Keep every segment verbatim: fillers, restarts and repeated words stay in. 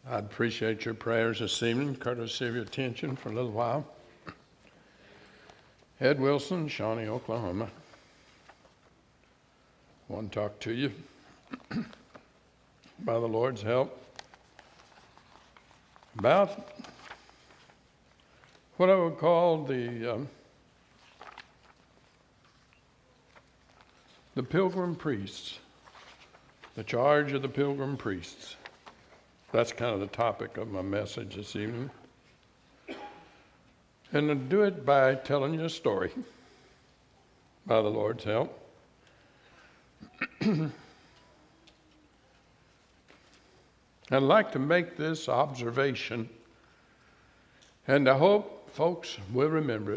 I'd appreciate your prayers this evening, courtesy of your attention for a little while. Ed Wilson, Shawnee, Oklahoma. I want to talk to you, by the Lord's help, about what I would call the um, the pilgrim priests, the charge of the pilgrim priests. That's kind of the topic of my message this evening. And to do it by telling you a story, by the Lord's help. I'd like to make this observation, and I hope folks will remember it.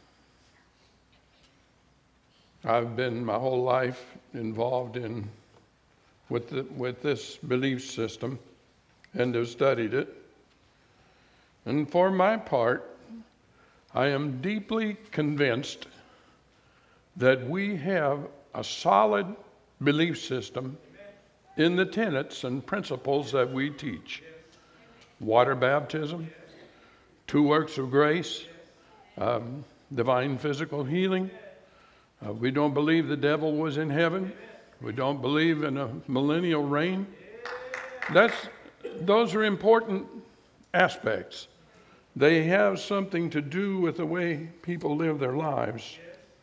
I've been my whole life involved in with the, with this belief system and have studied it. And for my part, I am deeply convinced that we have a solid belief system in the tenets and principles that we teach. Water baptism, two works of grace, um, divine physical healing. Uh, we don't believe the devil was in heaven. We don't believe in a millennial reign. That's, those are important aspects. They have something to do with the way people live their lives.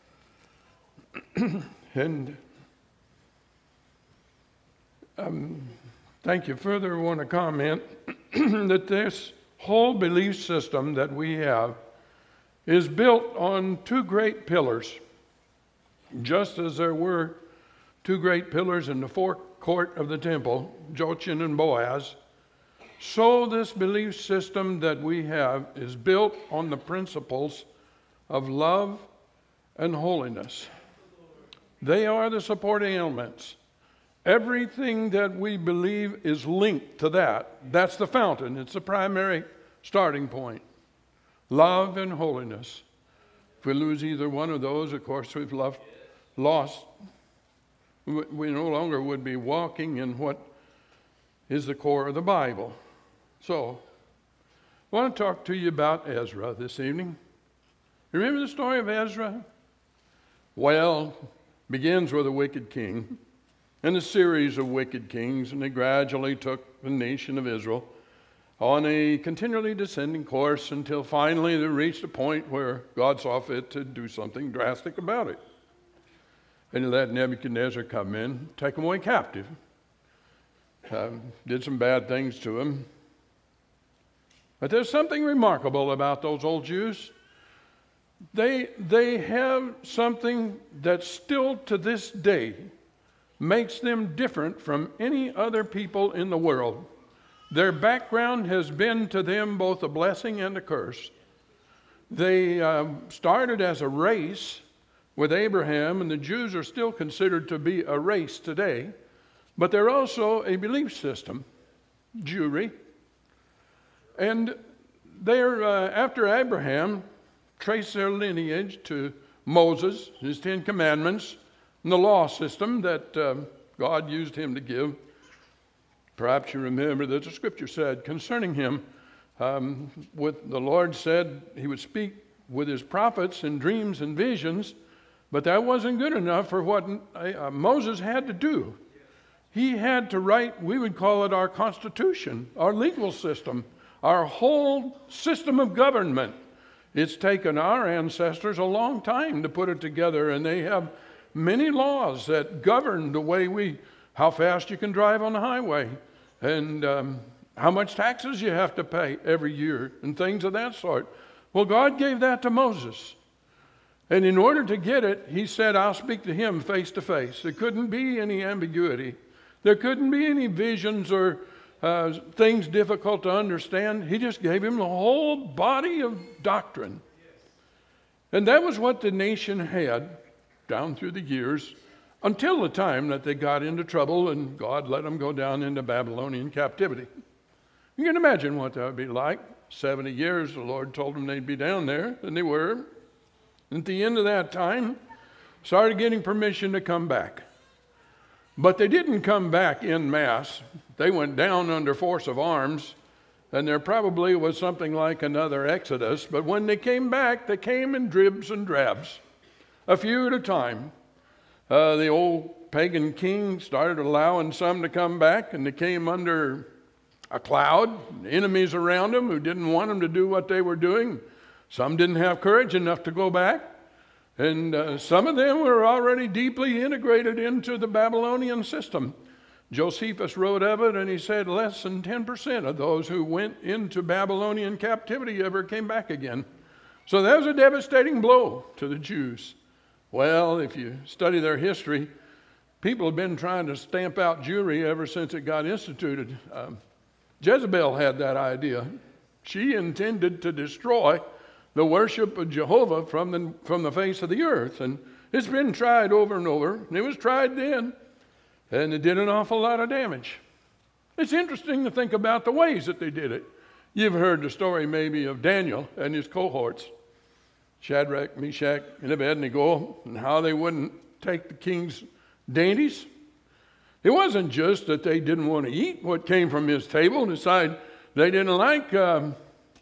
And um, thank you. Further, I want to comment that this whole belief system that we have is built on two great pillars. Just as there were two great pillars in the forecourt of the temple, Jachin and Boaz, so this belief system that we have is built on the principles of love and holiness. They are the supporting elements. Everything that we believe is linked to that. That's the fountain. It's the primary starting point. Love and holiness. If we lose either one of those, of course, we've loved, lost. We no longer would be walking in what is the core of the Bible. So, I want to talk to you about Ezra this evening. Remember the story of Ezra? Well, begins with a wicked king and a series of wicked kings, and they gradually took the nation of Israel on a continually descending course until finally they reached a point where God saw fit to do something drastic about it. And he let Nebuchadnezzar come in, take them away captive. Um, did some bad things to him. But there's something remarkable about those old Jews. They, they have something that still to this day makes them different from any other people in the world. Their background has been to them both a blessing and a curse. They uh, started as a race with Abraham, and the Jews are still considered to be a race today, but they're also a belief system, Jewry. And they're, uh, after Abraham, trace their lineage to Moses, his Ten Commandments, and the law system that um, God used him to give. Perhaps you remember that the scripture said concerning him, um, with the Lord said he would speak with his prophets in dreams and visions, but that wasn't good enough for what uh, Moses had to do. He had to write, we would call it our constitution, our legal system, our whole system of government. It's taken our ancestors a long time to put it together, and they have many laws that govern the way we, how fast you can drive on the highway, and um, how much taxes you have to pay every year, and things of that sort. Well, God gave that to Moses. And in order to get it, he said, I'll speak to him face to face. There couldn't be any ambiguity. There couldn't be any visions or uh, things difficult to understand. He just gave him the whole body of doctrine. And that was what the nation had down through the years until the time that they got into trouble and God let them go down into Babylonian captivity. You can imagine what that would be like. seventy years, the Lord told them they'd be down there, and they were. And at the end of that time, started getting permission to come back. But they didn't come back en masse. They went down under force of arms And there probably was something like another Exodus, but when they came back, they came in dribs and drabs, a few at a time. Uh, the old pagan king started allowing some to come back, and they came under a cloud, enemies around them who didn't want them to do what they were doing. Some didn't have courage enough to go back, and uh, some of them were already deeply integrated into the Babylonian system. Josephus wrote of it, and he said less than ten percent of those who went into Babylonian captivity ever came back again. So that was a devastating blow to the Jews. Well, if you study their history, people have been trying to stamp out Jewry ever since it got instituted. Um, Jezebel had that idea. She intended to destroy the worship of Jehovah from the, from the face of the earth. And it's been tried over and over. And it was tried then. And it did an awful lot of damage. It's interesting to think about the ways that they did it. You've heard the story maybe of Daniel and his cohorts, Shadrach, Meshach, and Abednego, and how they wouldn't take the king's dainties. It wasn't just that they didn't want to eat what came from his table and decide they didn't like um,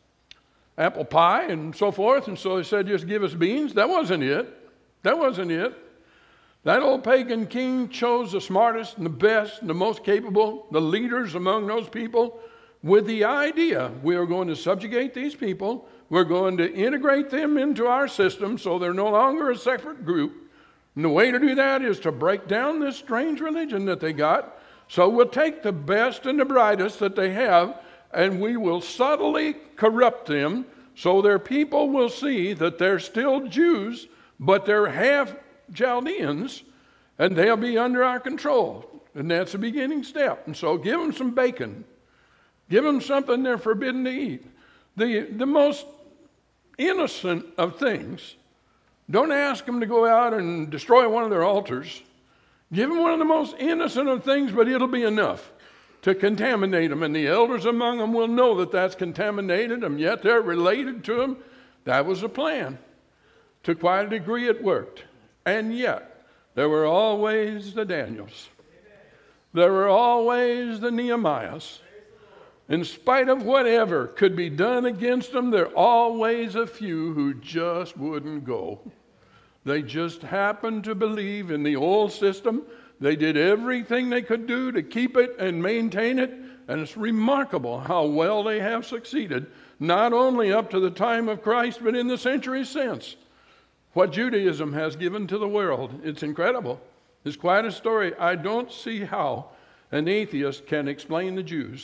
apple pie and so forth, and so they said, just give us beans. That wasn't it. That wasn't it. That old pagan king chose the smartest and the best and the most capable, the leaders among those people, with the idea we are going to subjugate these people. We're going to integrate them into our system so they're no longer a separate group. And the way to do that is to break down this strange religion that they got. So we'll take the best and the brightest that they have, and we will subtly corrupt them so their people will see that they're still Jews, but they're half Chaldeans, and they'll be under our control. And that's the beginning step. And so give them some bacon. Give them something they're forbidden to eat. The, the most innocent of things. Don't ask them to go out and destroy one of their altars. Give them one of the most innocent of things, but it'll be enough to contaminate them. And the elders among them will know that that's contaminated them, yet they're related to them. That was the plan. To quite a degree it worked. And yet, there were always the Daniels. There were always the Nehemiahs. In spite of whatever could be done against them, there are always a few who just wouldn't go. They just happened to believe in the old system. They did everything they could do to keep it and maintain it. And it's remarkable how well they have succeeded, not only up to the time of Christ, but in the centuries since. What Judaism has given to the world, it's incredible. It's quite a story. I don't see how an atheist can explain the Jews.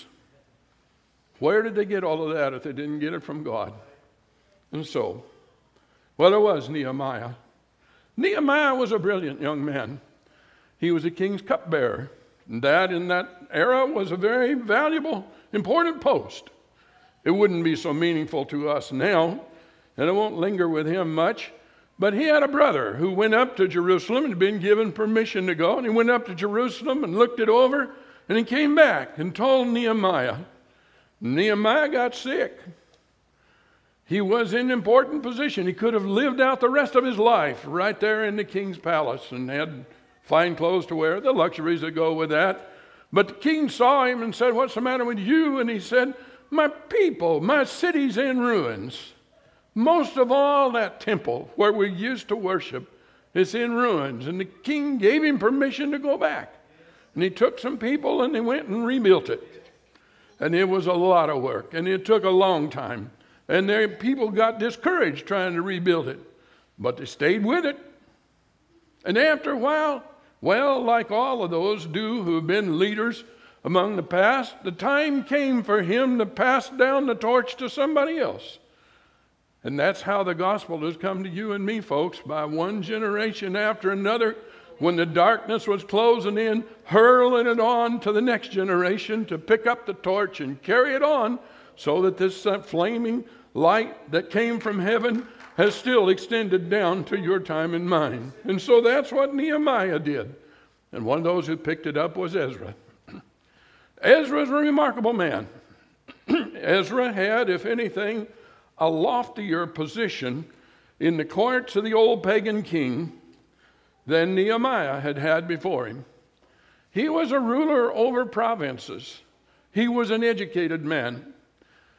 Where did they get all of that if they didn't get it from God? And so, well, there was Nehemiah. Nehemiah was a brilliant young man. He was a king's cupbearer. And that in that era was a very valuable, important post. It wouldn't be so meaningful to us now, and I won't linger with him much. But he had a brother who went up to Jerusalem and had been given permission to go. And he went up to Jerusalem and looked it over. And he came back and told Nehemiah. Nehemiah got sick. He was in an important position. He could have lived out the rest of his life right there in the king's palace and had fine clothes to wear, the luxuries that go with that. But the king saw him and said, "What's the matter with you?" And he said, "My people, my city's in ruins. Most of all, that temple where we used to worship is in ruins." And the king gave him permission to go back. And he took some people and they went and rebuilt it. And it was a lot of work. And it took a long time. And their people got discouraged trying to rebuild it. But they stayed with it. And after a while, well, like all of those do who have been leaders among the past, the time came for him to pass down the torch to somebody else. And that's how the gospel has come to you and me, folks, by one generation after another, when the darkness was closing in, hurling it on to the next generation to pick up the torch and carry it on so that this uh, flaming light that came from heaven has still extended down to your time and mine. And so that's what Nehemiah did. And one of those who picked it up was Ezra. Ezra is a remarkable man. Ezra had, if anything, a loftier position in the courts of the old pagan king than Nehemiah had had before him. He was a ruler over provinces. He was an educated man.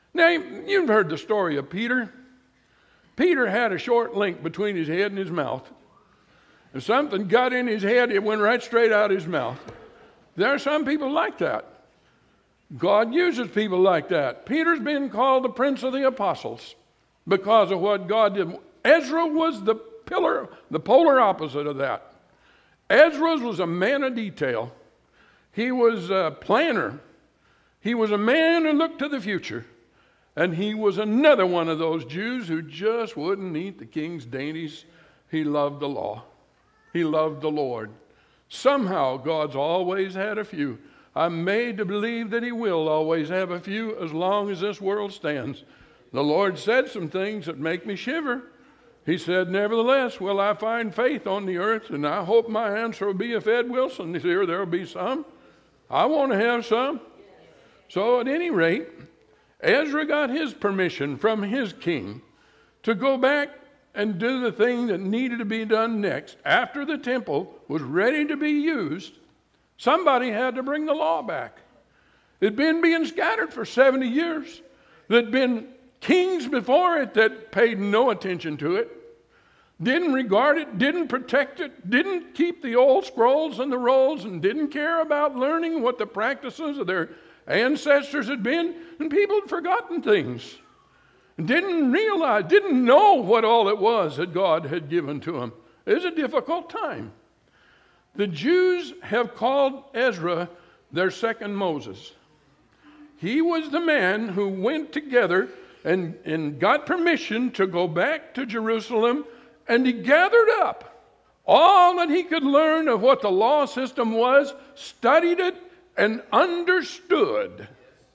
Now, you've heard the story of Peter. Peter had a short link between his head and his mouth. If something got in his head, it went right straight out his mouth. There are some people like that. God uses people like that. Peter's been called the Prince of the Apostles because of what God did. Ezra was the pillar, the polar opposite of that. Ezra was a man of detail. He was a planner. He was a man who looked to the future. And he was another one of those Jews who just wouldn't eat the king's dainties. He loved the law. He loved the Lord. Somehow God's always had a few. I'm made to believe that he will always have a few as long as this world stands. The Lord said some things that make me shiver. He said, nevertheless, will I find faith on the earth? And I hope my answer will be, if Ed Wilson is here, there will be some. I want to have some. So at any rate, Ezra got his permission from his king to go back and do the thing that needed to be done next. After the temple was ready to be used, somebody had to bring the law back. It had been being scattered for seventy years. There had been kings before it that paid no attention to it, didn't regard it, didn't protect it, didn't keep the old scrolls and the rolls, and didn't care about learning what the practices of their ancestors had been, and people had forgotten things. Didn't realize, didn't know what all it was that God had given to them. It was a difficult time. The Jews have called Ezra their second Moses. He was the man who went together and, and got permission to go back to Jerusalem, and he gathered up all that he could learn of what the law system was, studied it, and understood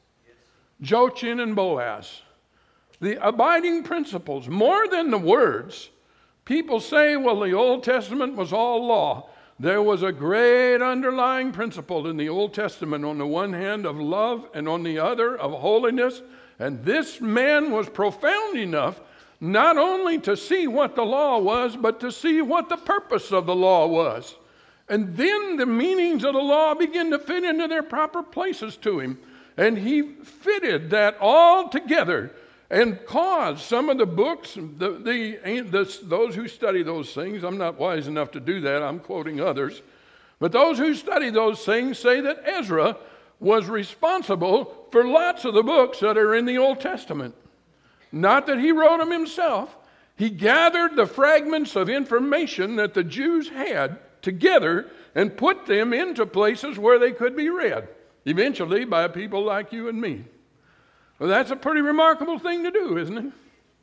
Jochin and Boaz. The abiding principles, more than the words. People say, well, the Old Testament was all law. There was a great underlying principle in the Old Testament, on the one hand of love and on the other of holiness. And this man was profound enough not only to see what the law was, but to see what the purpose of the law was. And then the meanings of the law began to fit into their proper places to him. And he fitted that all together and caused some of the books, the, the, the, those who study those things, I'm not wise enough to do that, I'm quoting others, but those who study those things say that Ezra was responsible for lots of the books that are in the Old Testament. Not that he wrote them himself. He gathered the fragments of information that the Jews had together and put them into places where they could be read, eventually by people like you and me. Well, that's a pretty remarkable thing to do, isn't it?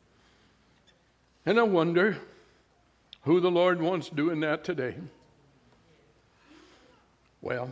And I wonder who the Lord wants doing that today. Well,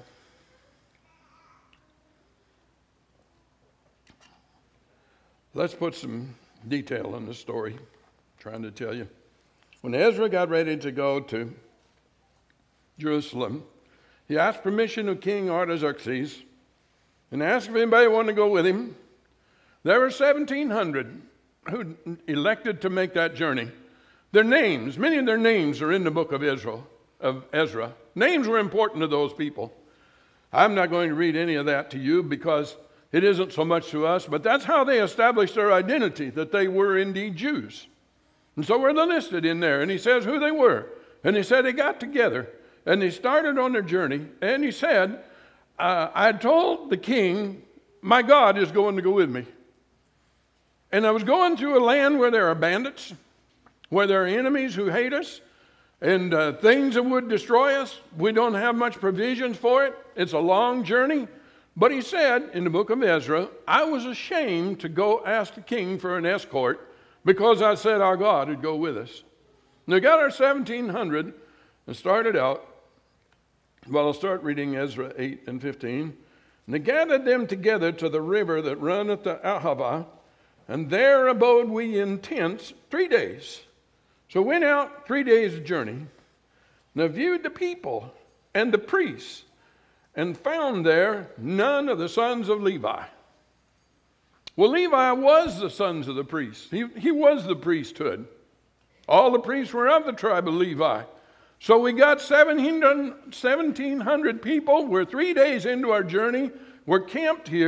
let's put some detail in the story, I'm trying to tell you. When Ezra got ready to go to Jerusalem, he asked permission of King Artaxerxes and asked if anybody wanted to go with him. There were seventeen hundred who elected to make that journey. Their names, many of their names are in the book of Ezra. Of Ezra. Names were important to those people. I'm not going to read any of that to you because it isn't so much to us, but that's how they established their identity, that they were indeed Jews. And so we're listed in there, and he says who they were. And he said they got together, and they started on their journey, and he said, uh, I told the king, my God is going to go with me. And I was going through a land where there are bandits, where there are enemies who hate us, and uh, things that would destroy us. We don't have much provisions for it. It's a long journey. But he said in the book of Ezra, I was ashamed to go ask the king for an escort because I said our God would go with us. And they got our seventeen hundred and started out. Well, I'll start reading Ezra eight and fifteen. And they gathered them together to the river that runneth the Ahava, and there abode we in tents three days. So went out three days' journey, and they viewed the people and the priests, and found there none of the sons of Levi. Well, Levi was the sons of the priests. He, he was the priesthood. All the priests were of the tribe of Levi. So we got seventeen hundred people. We're three days into our journey. We're camped here.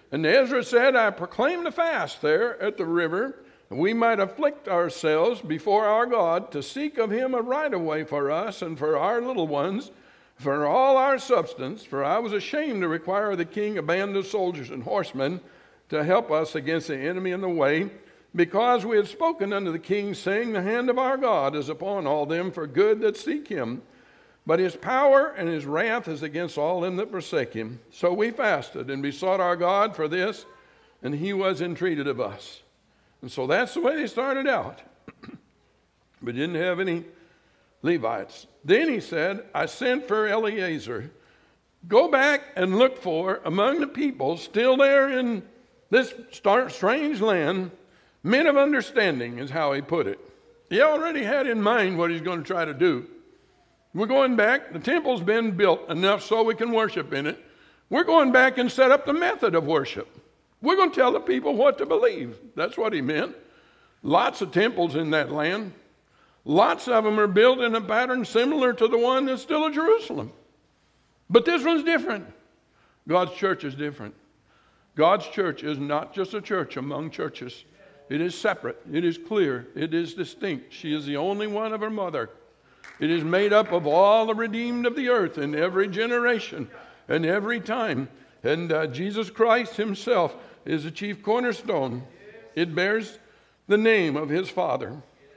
And Ezra said, I proclaimed a fast there at the river, and we might afflict ourselves before our God to seek of him a right of way for us and for our little ones, for all our substance. For I was ashamed to require of the king a band of soldiers and horsemen to help us against the enemy in the way, because we had spoken unto the king, saying, the hand of our God is upon all them for good that seek him. But his power and his wrath is against all them that forsake him. So we fasted and besought our God for this, and he was entreated of us. And so that's the way they started out. But didn't have any Levites. Then he said, I sent for Eleazar. Go back and look for among the people still there in this strange land, men of understanding is how he put it. He already had in mind what he's going to try to do. We're going back. The temple's been built enough so we can worship in it. We're going back and set up the method of worship. We're going to tell the people what to believe. That's what he meant. Lots of temples in that land. Lots of them are built in a pattern similar to the one that's still in Jerusalem. But this one's different. God's church is different. God's church is not just a church among churches. It is separate. It is clear. It is distinct. She is the only one of her mother. It is made up of all the redeemed of the earth in every generation and every time. And uh, Jesus Christ himself is the chief cornerstone. It bears the name of his Father.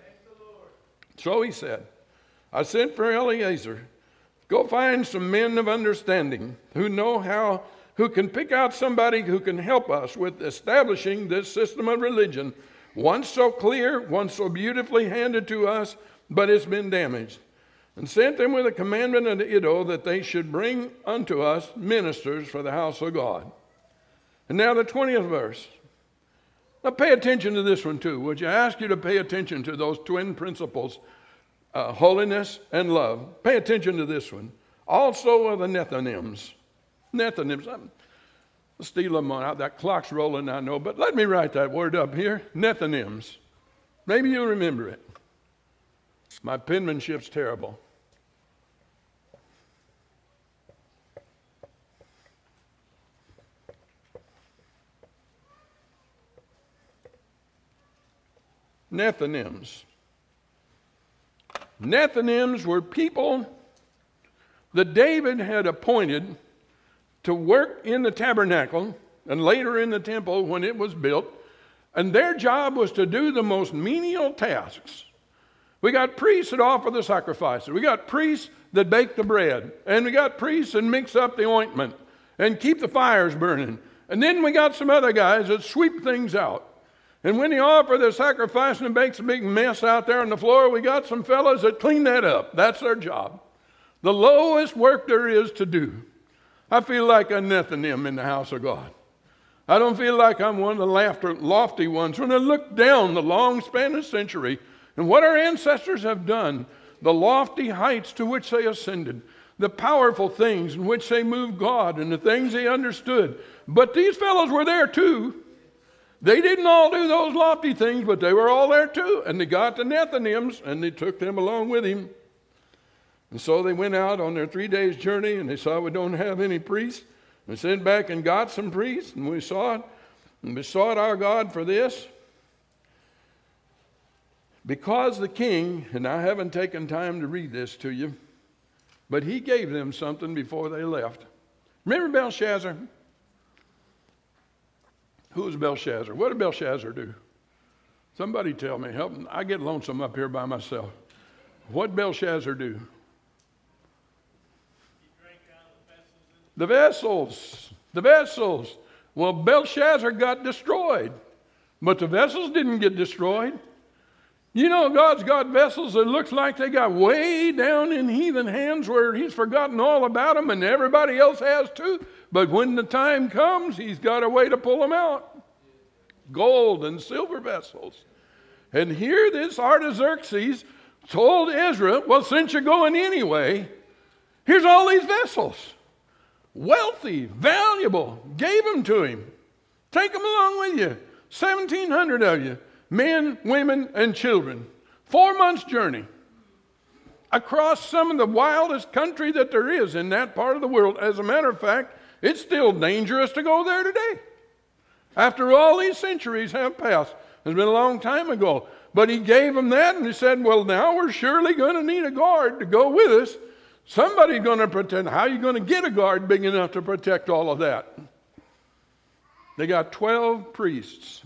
So he said, I sent for Eleazar. Go find some men of understanding who know how, who can pick out somebody who can help us with establishing this system of religion. One so clear, one so beautifully handed to us, but it's been damaged. And sent them with a commandment unto Iddo that they should bring unto us ministers for the house of God. And now the twentieth verse. Now pay attention to this one too. Would you ask you to pay attention to those twin principles, uh, holiness and love? Pay attention to this one. Also of the Nethinims. Nethinims. I'm, I'll steal them out. That clock's rolling, I know, but let me write that word up here. Nethinims. Maybe you'll remember it. My penmanship's terrible. Nethinims. Nethinims were people that David had appointed to work in the tabernacle and later in the temple when it was built, and their job was to do the most menial tasks. We got priests that offer the sacrifices. We got priests that bake the bread. And we got priests that mix up the ointment and keep the fires burning. And then we got some other guys that sweep things out. And when they offer the sacrifice and it makes a big mess out there on the floor, we got some fellows that clean that up. That's their job. The lowest work there is to do. I feel like a Nethinim in the house of God. I don't feel like I'm one of the lofty ones. When I look down the long span of century and what our ancestors have done, the lofty heights to which they ascended, the powerful things in which they moved God and the things they understood. But these fellows were there too. They didn't all do those lofty things, but they were all there too. And they got the Nethinims and they took them along with him. And so they went out on their three days journey and they saw we don't have any priests. We sent back and got some priests and we saw it and besought our God for this. Because the king, and I haven't taken time to read this to you, but he gave them something before they left. Remember Belshazzar? Who was Belshazzar? What did Belshazzar do? Somebody tell me. Help me. I get lonesome up here by myself. What did Belshazzar do? He drank out of the vessels. The vessels. The vessels. Well, Belshazzar got destroyed, but the vessels didn't get destroyed. You know, God's got vessels that looks like they got way down in heathen hands where he's forgotten all about them and everybody else has too. But when the time comes, he's got a way to pull them out. Gold and silver vessels. And here this Artaxerxes told Ezra, well, since you're going anyway, here's all these vessels. Wealthy, valuable. Gave them to him. Take them along with you. seventeen hundred of you. Men, women, and children. Four months' journey across some of the wildest country that there is in that part of the world. As a matter of fact, it's still dangerous to go there today. After all these centuries have passed. It's been a long time ago. But he gave them that, and he said, well, now we're surely going to need a guard to go with us. Somebody's going to protect. How are you going to get a guard big enough to protect all of that? They got twelve priests.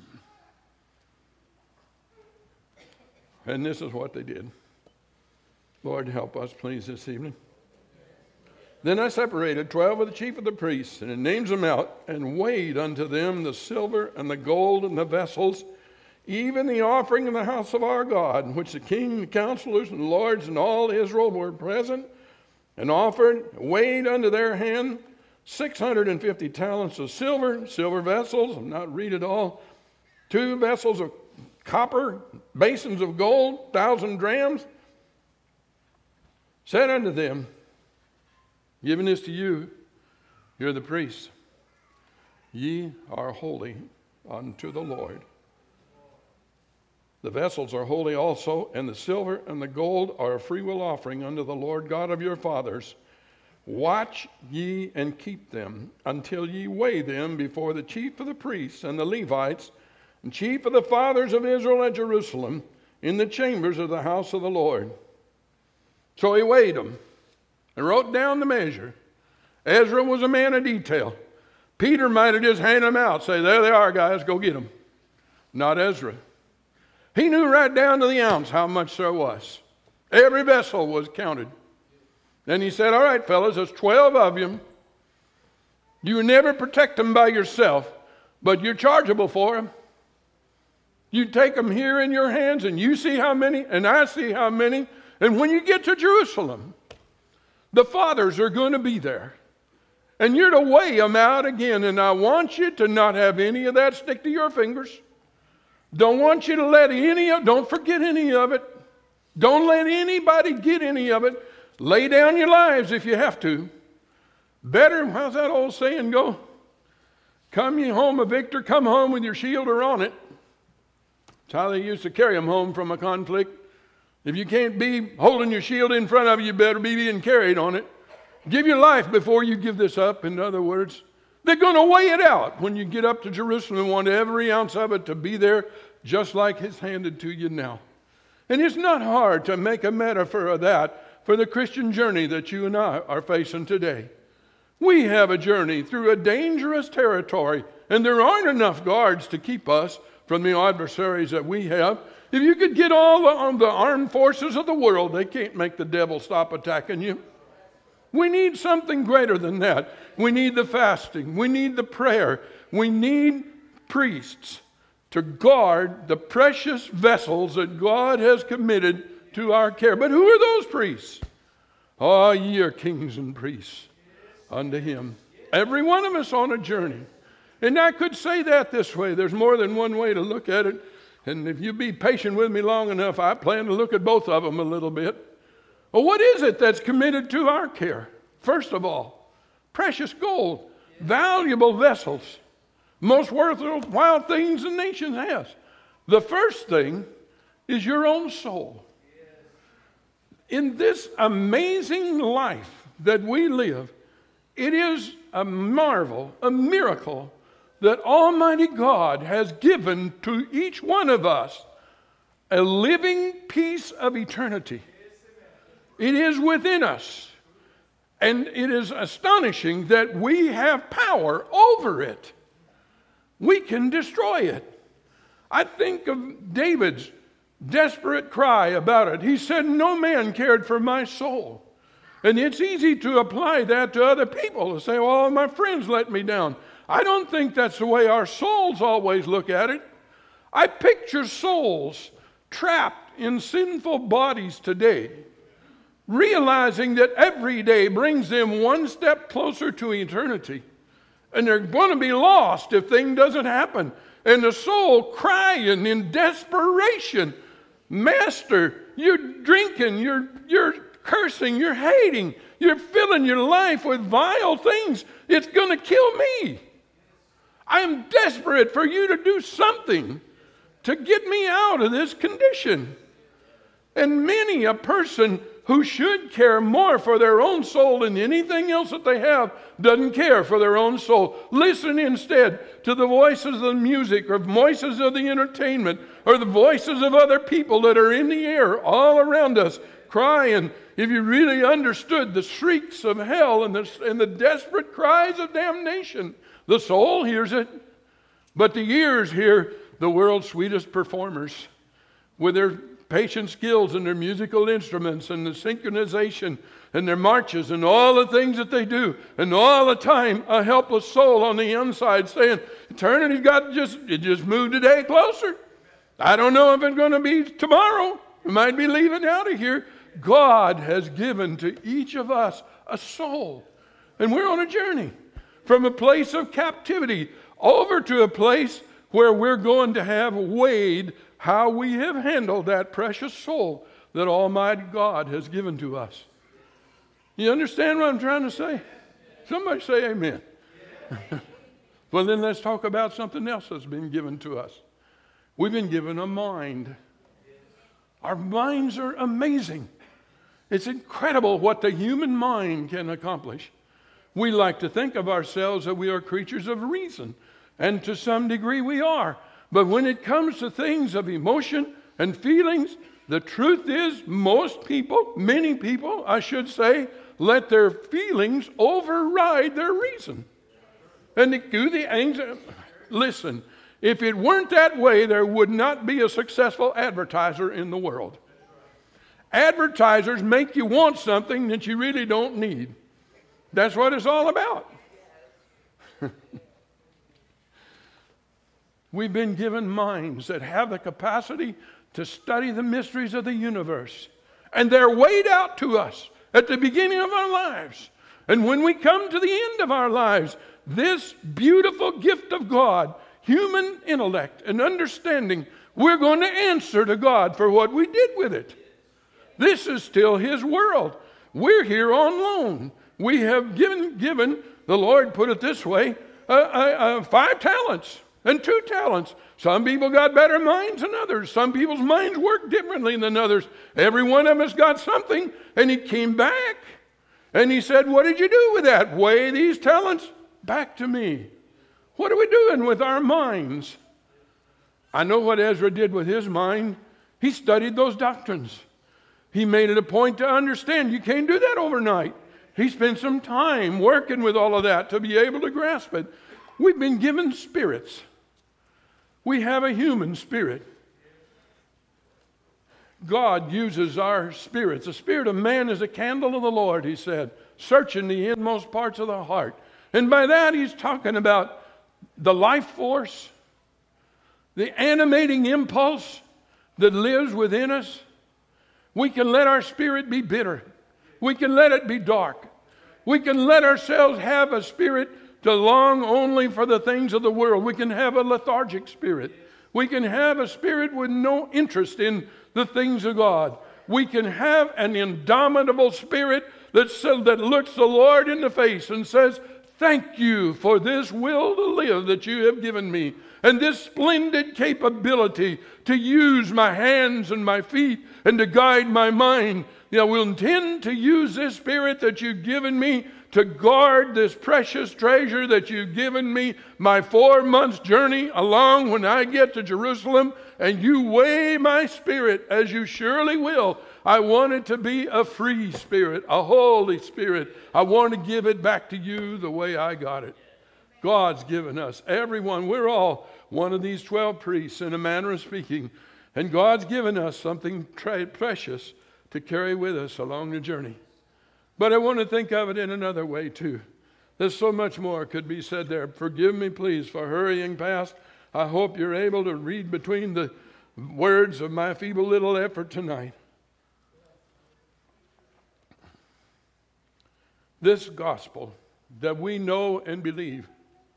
And this is what they did. Lord, help us, please, this evening. Then I separated twelve of the chief of the priests, and names them out, and weighed unto them the silver and the gold and the vessels, even the offering in the house of our God, which the king, the counselors, and the lords, and all Israel were present, and offered, weighed unto their hand, six hundred and fifty talents of silver, silver vessels, I'll not read it all, two vessels of copper, basins of gold, thousand drams, said unto them, giving this to you, you're the priests, ye are holy unto the Lord. The vessels are holy also, and the silver and the gold are a freewill offering unto the Lord God of your fathers. Watch ye and keep them until ye weigh them before the chief of the priests and the Levites, and chief of the fathers of Israel at Jerusalem, in the chambers of the house of the Lord. So he weighed them and wrote down the measure. Ezra was a man of detail. Peter might have just handed them out, say, there they are, guys, go get them. Not Ezra. He knew right down to the ounce how much there was. Every vessel was counted. Then he said, all right, fellas, there's twelve of you. You never protect them by yourself, but you're chargeable for them. You take them here in your hands, and you see how many, and I see how many. And when you get to Jerusalem, the fathers are going to be there. And you're to weigh them out again. And I want you to not have any of that stick to your fingers. Don't want you to let any of, don't forget any of it. Don't let anybody get any of it. Lay down your lives if you have to. Better, how's that old saying go? Come ye home a victor, come home with your shield or on it. That's how they used to carry them home from a conflict. If you can't be holding your shield in front of you, you better be being carried on it. Give your life before you give this up, in other words. They're going to weigh it out when you get up to Jerusalem and want every ounce of it to be there just like it's handed to you now. And it's not hard to make a metaphor of that for the Christian journey that you and I are facing today. We have a journey through a dangerous territory, and there aren't enough guards to keep us from the adversaries that we have. If you could get all the, the armed forces of the world, they can't make the devil stop attacking you. We need something greater than that. We need the fasting. We need the prayer. We need priests to guard the precious vessels that God has committed to our care. But who are those priests? Oh, ye are kings and priests unto him. Every one of us on a journey. And I could say that this way. There's more than one way to look at it. And if you be patient with me long enough, I plan to look at both of them a little bit. Well, what is it that's committed to our care? First of all, precious gold, valuable vessels, most worthwhile things the nation has. The first thing is your own soul. In this amazing life that we live, it is a marvel, a miracle that Almighty God has given to each one of us a living piece of eternity. It is within us. And it is astonishing that we have power over it. We can destroy it. I think of David's desperate cry about it. He said, no man cared for my soul. And it's easy to apply that to other people, to say, well, my friends let me down. I don't think that's the way our souls always look at it. I picture souls trapped in sinful bodies today, realizing that every day brings them one step closer to eternity. And they're going to be lost if things doesn't happen. And the soul crying in desperation, Master, you're drinking, you're, you're cursing, you're hating, you're filling your life with vile things. It's going to kill me. I'm desperate for you to do something to get me out of this condition. And many a person who should care more for their own soul than anything else that they have, doesn't care for their own soul. Listen instead to the voices of the music or voices of the entertainment or the voices of other people that are in the air all around us crying. If you really understood the shrieks of hell and the, and the desperate cries of damnation, the soul hears it, but the ears hear the world's sweetest performers with their patient skills and their musical instruments and the synchronization and their marches and all the things that they do. And all the time, a helpless soul on the inside saying, eternity's got just, it just moved a day closer. I don't know if it's going to be tomorrow. We might be leaving out of here. God has given to each of us a soul. And we're on a journey from a place of captivity over to a place where we're going to have weighed how we have handled that precious soul that Almighty God has given to us. You understand what I'm trying to say? Somebody say amen. Well, then let's talk about something else that's been given to us. We've been given a mind. Our minds are amazing. It's incredible what the human mind can accomplish. We like to think of ourselves that we are creatures of reason, and to some degree we are. But when it comes to things of emotion and feelings, the truth is most people, many people, I should say, let their feelings override their reason. And they do the anxiety. Listen, if it weren't that way, there would not be a successful advertiser in the world. Advertisers make you want something that you really don't need. That's what it's all about. We've been given minds that have the capacity to study the mysteries of the universe. And they're weighed out to us at the beginning of our lives. And when we come to the end of our lives, this beautiful gift of God, human intellect and understanding, we're going to answer to God for what we did with it. This is still His world. We're here on loan. We have given, given the Lord put it this way, uh, uh, uh, five talents. And two talents. Some people got better minds than others. Some people's minds work differently than others. Every one of us got something. And he came back. And he said, what did you do with that? Weigh these talents back to me. What are we doing with our minds? I know what Ezra did with his mind. He studied those doctrines. He made it a point to understand. You can't do that overnight. He spent some time working with all of that to be able to grasp it. We've been given spirits. We have a human spirit. God uses our spirits. The spirit of man is a candle of the Lord, he said, searching the inmost parts of the heart. And by that he's talking about the life force, the animating impulse that lives within us. We can let our spirit be bitter. We can let it be dark. We can let ourselves have a spirit to long only for the things of the world. We can have a lethargic spirit. We can have a spirit with no interest in the things of God. We can have an indomitable spirit that, that looks the Lord in the face and says, thank you for this will to live that you have given me, and this splendid capability to use my hands and my feet and to guide my mind. You know, we'll intend to use this spirit that you've given me to guard this precious treasure that you've given me, my four months journey along when I get to Jerusalem, and you weigh my spirit as you surely will. I want it to be a free spirit, a holy spirit. I want to give it back to you the way I got it. God's given us, everyone, we're all one of these twelve priests in a manner of speaking, and God's given us something tre- precious to carry with us along the journey. But I want to think of it in another way too. There's so much more could be said there. Forgive me, please, for hurrying past. I hope you're able to read between the words of my feeble little effort tonight. This gospel that we know and believe,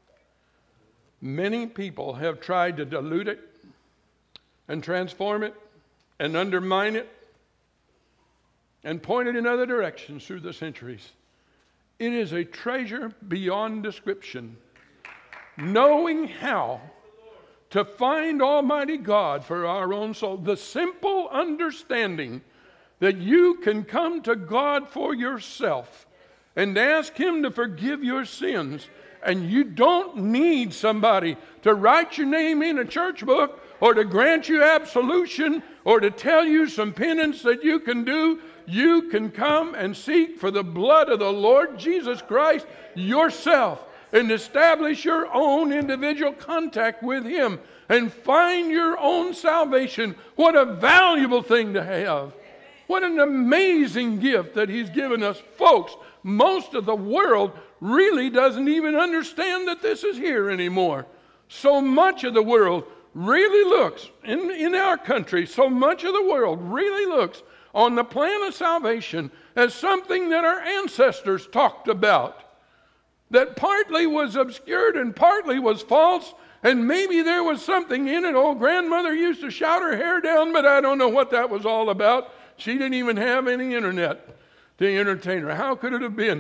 many people have tried to dilute it and transform it and undermine it and pointed in other directions through the centuries. It is a treasure beyond description. Knowing how to find Almighty God for our own soul. The simple understanding that you can come to God for yourself and ask Him to forgive your sins. And you don't need somebody to write your name in a church book or to grant you absolution or to tell you some penance that you can do. You can come and seek for the blood of the Lord Jesus Christ yourself and establish your own individual contact with Him and find your own salvation. What a valuable thing to have. What an amazing gift that He's given us. Folks, most of the world really doesn't even understand that this is here anymore. So much of the world really looks, in, in our country, so much of the world really looks on the plan of salvation as something that our ancestors talked about, that partly was obscured and partly was false, and maybe there was something in it. Old grandmother used to shout her hair down, but I don't know what that was all about. She didn't even have any internet to entertain her. How could it have been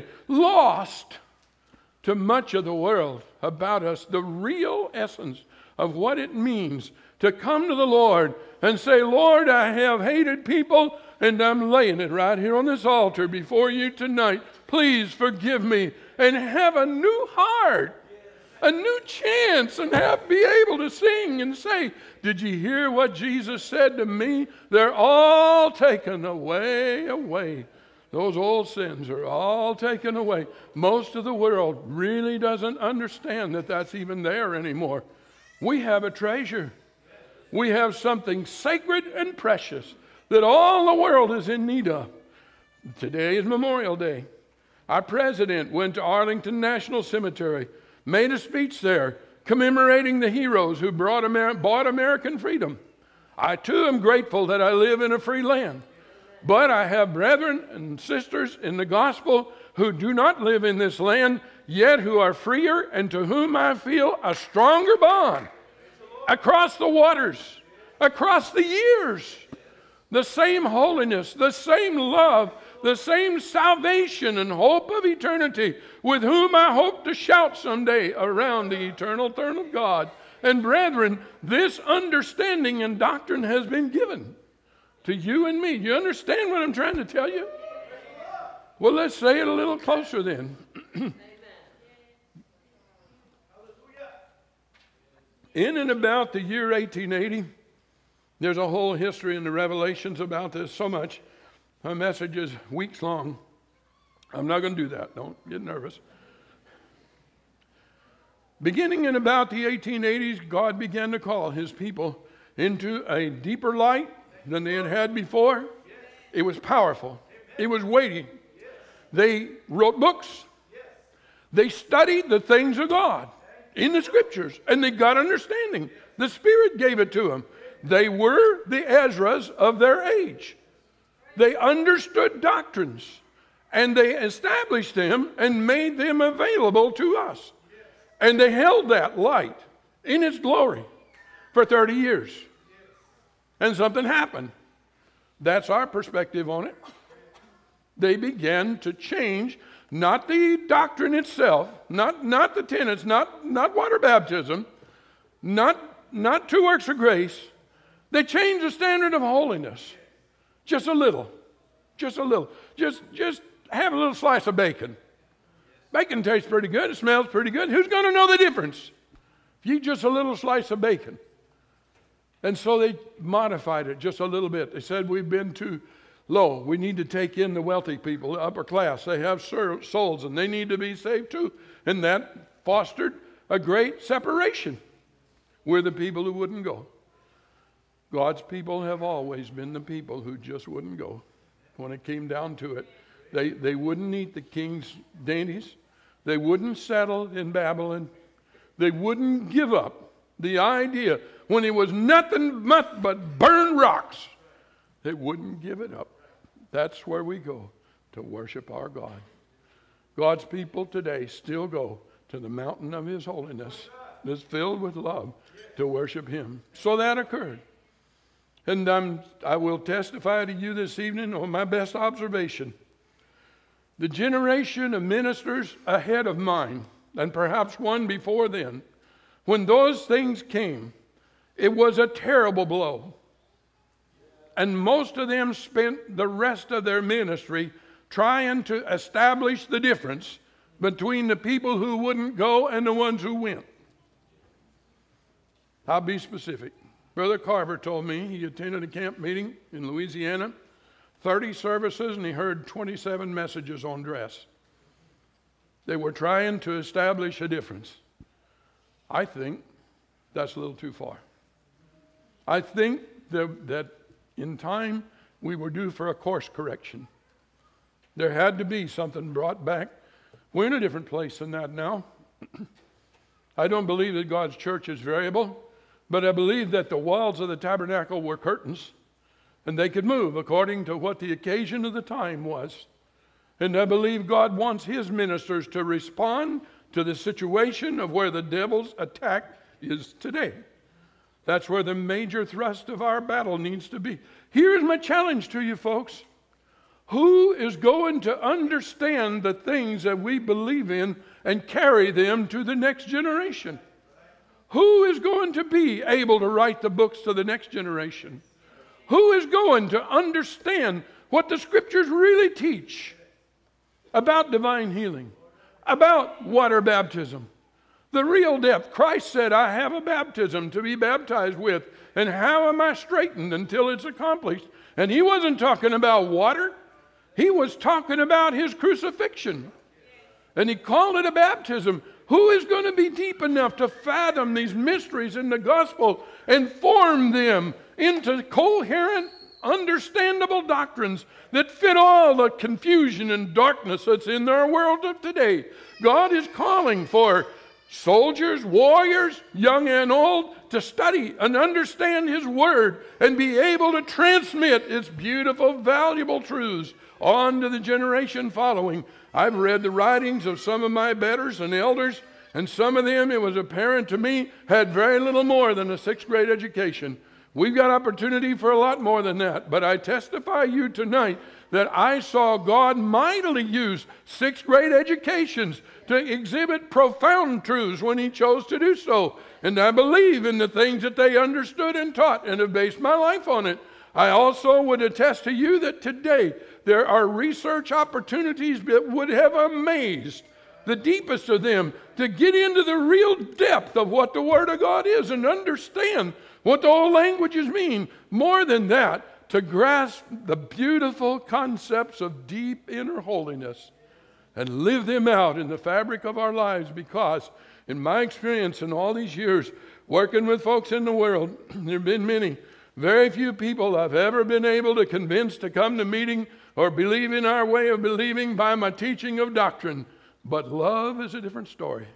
lost to much of the world about us the real essence of what it means to come to the Lord and say, Lord, I have hated people, and I'm laying it right here on this altar before you tonight. Please forgive me, and have a new heart, a new chance, and have be able to sing and say, did you hear what Jesus said to me? They're all taken away, away. Those old sins are all taken away. Most of the world really doesn't understand that that's even there anymore. We have a treasure. We have something sacred and precious that all the world is in need of. Today is Memorial Day. Our president went to Arlington National Cemetery, made a speech there commemorating the heroes who brought Amer- bought American freedom. I too am grateful that I live in a free land. But I have brethren and sisters in the gospel who do not live in this land, yet who are freer and to whom I feel a stronger bond across the waters, across the years. The same holiness, the same love, the same salvation and hope of eternity, with whom I hope to shout someday around the eternal throne of God. And brethren, this understanding and doctrine has been given to you and me. You understand what I'm trying to tell you? Well, let's say it a little closer then. In and about the year eighteen eighty, there's a whole history in the Revelations about this, so much. My message is weeks long. I'm not going to do that. Don't get nervous. Beginning in about the eighteen eighties, God began to call His people into a deeper light than they had had before. It was powerful. It was weighty. They wrote books. They studied the things of God in the Scriptures, and they got understanding. The Spirit gave it to them. They were the Ezras of their age. They understood doctrines, and they established them and made them available to us. And they held that light in its glory for thirty years. And something happened. That's our perspective on it. They began to change, not the doctrine itself, not, not the tenets, not, not water baptism, not, not two works of grace. They changed the standard of holiness. Just a little. Just a little. Just, just have a little slice of bacon. Bacon tastes pretty good. It smells pretty good. Who's going to know the difference? If you eat just a little slice of bacon. And so they modified it just a little bit. They said, we've been too low. We need to take in the wealthy people, the upper class. They have souls, and they need to be saved too. And that fostered a great separation. We're the people who wouldn't go. God's people have always been the people who just wouldn't go. When it came down to it, they, they wouldn't eat the king's dainties. They wouldn't settle in Babylon. They wouldn't give up the idea when it was nothing but burned rocks. They wouldn't give it up. That's where we go to worship our God. God's people today still go to the mountain of His holiness that's filled with love to worship Him. So that occurred. And I'm, I will testify to you this evening on my best observation. The generation of ministers ahead of mine, and perhaps one before then, when those things came, it was a terrible blow. and most of them spent the rest of their ministry trying to establish the difference between the people who wouldn't go and the ones who went. I'll be specific. Brother Carver told me he attended a camp meeting in Louisiana, thirty services, and he heard twenty-seven messages on dress. They were trying to establish a difference. I think that's a little too far. I think that, that in time we were due for a course correction. There had to be something brought back. We're in a different place than that now. I don't believe that God's church is variable, but I believe that the walls of the tabernacle were curtains, and they could move according to what the occasion of the time was. And I believe God wants His ministers to respond to the situation of where the devil's attack is today. That's where the major thrust of our battle needs to be. Here's my challenge to you folks. Who is going to understand the things that we believe in and carry them to the next generation? Who is going to be able to write the books to the next generation? Who is going to understand what the Scriptures really teach about divine healing, about water baptism, the real depth? Christ said, I have a baptism to be baptized with, and how am I straightened until it's accomplished? And He wasn't talking about water. He was talking about His crucifixion. And He called it a baptism. Who is going to be deep enough to fathom these mysteries in the gospel and form them into coherent, understandable doctrines that fit all the confusion and darkness that's in our world of today? God is calling for soldiers, warriors, young and old, to study and understand His Word and be able to transmit its beautiful, valuable truths on to the generation following. I've read the writings of some of my betters and elders, and some of them, it was apparent to me, had very little more than a sixth grade education. We've got opportunity for a lot more than that, but I testify you tonight that I saw God mightily use sixth grade educations to exhibit profound truths when He chose to do so. And I believe in the things that they understood and taught and have based my life on it. I also would attest to you that today there are research opportunities that would have amazed the deepest of them to get into the real depth of what the Word of God is and understand what the old languages mean. More than that, to grasp the beautiful concepts of deep inner holiness and live them out in the fabric of our lives, because in my experience in all these years working with folks in the world, there have been many, very few people I've ever been able to convince to come to meeting or believe in our way of believing by my teaching of doctrine. But love is a different story.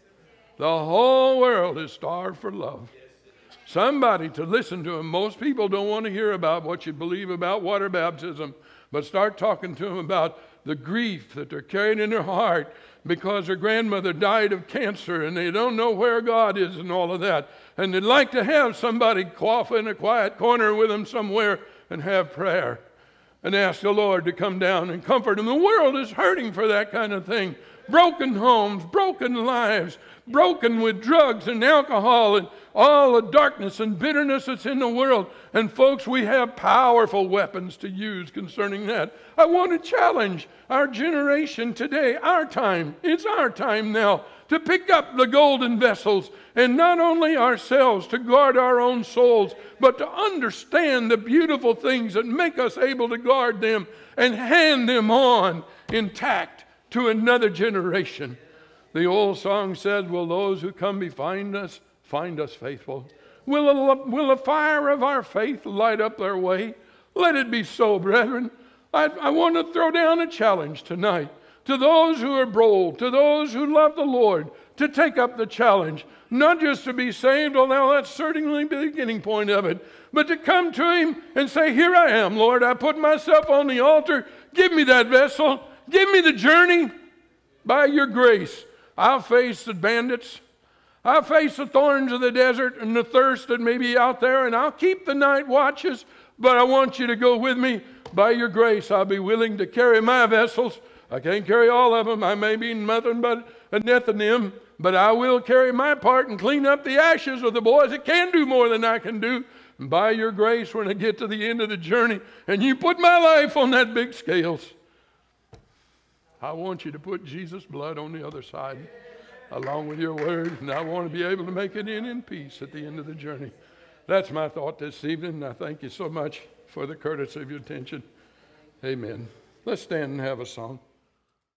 The whole world is starved for love. Somebody to listen to them. Most people don't want to hear about what you believe about water baptism, but start talking to them about the grief that they're carrying in their heart because their grandmother died of cancer and they don't know where God is and all of that. And they'd like to have somebody cough in a quiet corner with them somewhere and have prayer and ask the Lord to come down and comfort them. The world is hurting for that kind of thing. Broken homes, broken lives, broken with drugs and alcohol and all the darkness and bitterness that's in the world. And folks, we have powerful weapons to use concerning that. I want to challenge our generation today, our time. It's our time now to pick up the golden vessels, and not only ourselves to guard our own souls, but to understand the beautiful things that make us able to guard them and hand them on intact to another generation. The old song said, will those who come behind us find us faithful? Will the, will the fire of our faith light up their way? Let it be so, brethren. I, I want to throw down a challenge tonight to those who are bold, to those who love the Lord, to take up the challenge, not just to be saved, although that's certainly the beginning point of it, but to come to Him and say, here I am, Lord, I put myself on the altar. Give me that vessel. Give me the journey. By your grace, I'll face the bandits. I'll face the thorns of the desert and the thirst that may be out there, and I'll keep the night watches, but I want you to go with me. By your grace, I'll be willing to carry my vessels. I can't carry all of them. I may be nothing but a Nethinim, but I will carry my part and clean up the ashes of the boys that can do more than I can do. And by your grace, when I get to the end of the journey and you put my life on that big scales, I want you to put Jesus' blood on the other side along with your word, and I want to be able to make it in in peace at the end of the journey. That's my thought this evening, and I thank you so much for the courtesy of your attention. Amen. Let's stand and have a song.